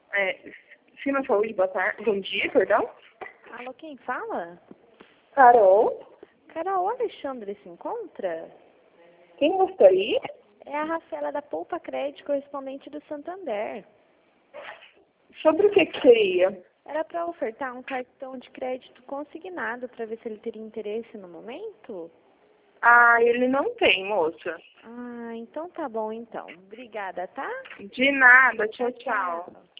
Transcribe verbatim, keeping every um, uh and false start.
É, Cima Saúde, boa tarde. Bom dia, perdão. Alô, quem fala? Carol, Carol, o Alexandre se encontra? quem gostaria? É a Rafaela da Poupa Crédito, correspondente do Santander. Sobre o que que seria? Era para ofertar um cartão de crédito consignado para ver se ele teria interesse no momento? Ah, ele não tem, moça. Ah, então tá bom então. Obrigada, tá? De nada, tchau, tchau.